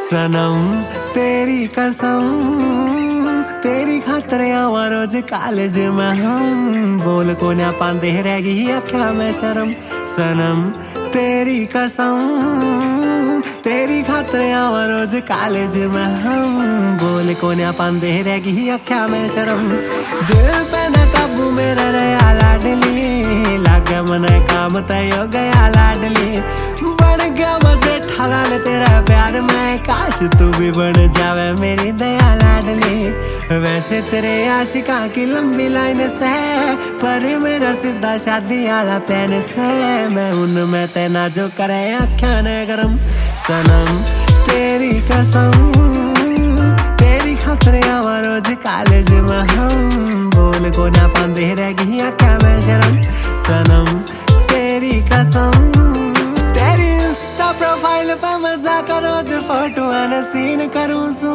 सनम तेरी कसम, तेरी खातर आवा रोज कॉलेज में हम, बोल को ना पांदे रह गई अखा में शर्म। सनम तेरी कसम, तेरी खातर आवा रोज कॉलेज में हम, बोल को ना पांदे रह गई अखा में शर्म। दिल पे न काबू मेरा रहा लाडली, लागे मन काम तय हो गया लाडली, बन गया मजे ठलाल तेरा प्यार में, काश तू भी बन जावे मेरी दया लाडली। वैसे तेरे आशिका की लंबी लाइन से, पर मेरा सीधा शादी आला प्लान से, मैं उनमें तेना जो करे आख्या ने गरम। सनम तेरी कसम, तेरी खातर आवा रोज कॉलेज में हम, बोल को ना पांदे रह गई आख्या में शर्म। सनम तेरी कसम, तेरी इंस्टा प्रोफाइल पे मजा करो जो फोटो आना सीन करूं सू,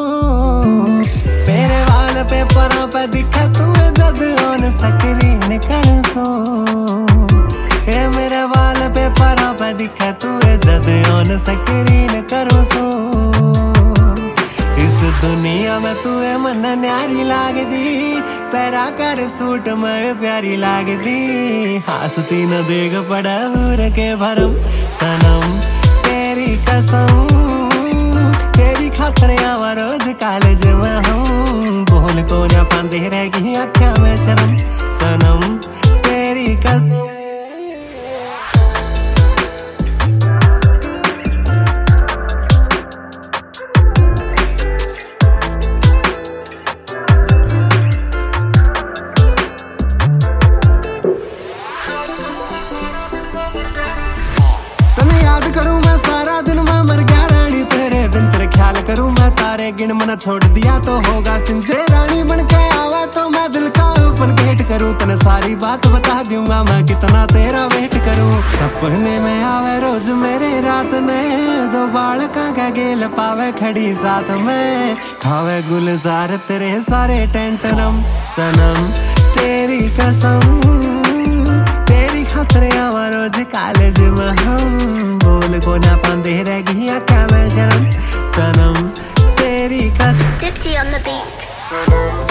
मेरे वाल पेपरों पे दिखा तुम्हें जद ऑन स्क्रीन करूं सू, ये मेरे वाल पेपरों पे दिखा तुम्हें जद ऑन स्क्रीन करूं सू। इस दुनिया में तुए मन न्यारी लागदी, पैरा कर सूट में प्यारी लागदी, हंसती न देख पड़ा हूर के भरम। सनम तेरी कसम, तेरी खातर आवा रोज कॉलेज में हम, बोल को ना पांदे रह गई आख्या में शर्म। सनम तेरी कसम। याद करूं मैं सारा दिन, मैं मर गया रानी तेरे बिन, तेरे ख्याल करूं मैं तारे गिन, मना छोड़ दिया तो होगा सिंजे, रानी बन के आवा तो मैं दिल का ओपन गेट करूं, तने सारी बात बता दूंगा मैं कितना तेरा वेट करूं। सपने में आवे रोज मेरे रात ने, दो बाल का गेल पावे खड़ी साथ में, खावे गुलजार तेरे सारे टेंटरम। सनम तेरी कसम, तेरी खातर आवा रोज कॉलेज में हम, बोल को ना पांदे रह गई आख्या में शर्म। सनम तेरी कसम। Dipsy on the beat.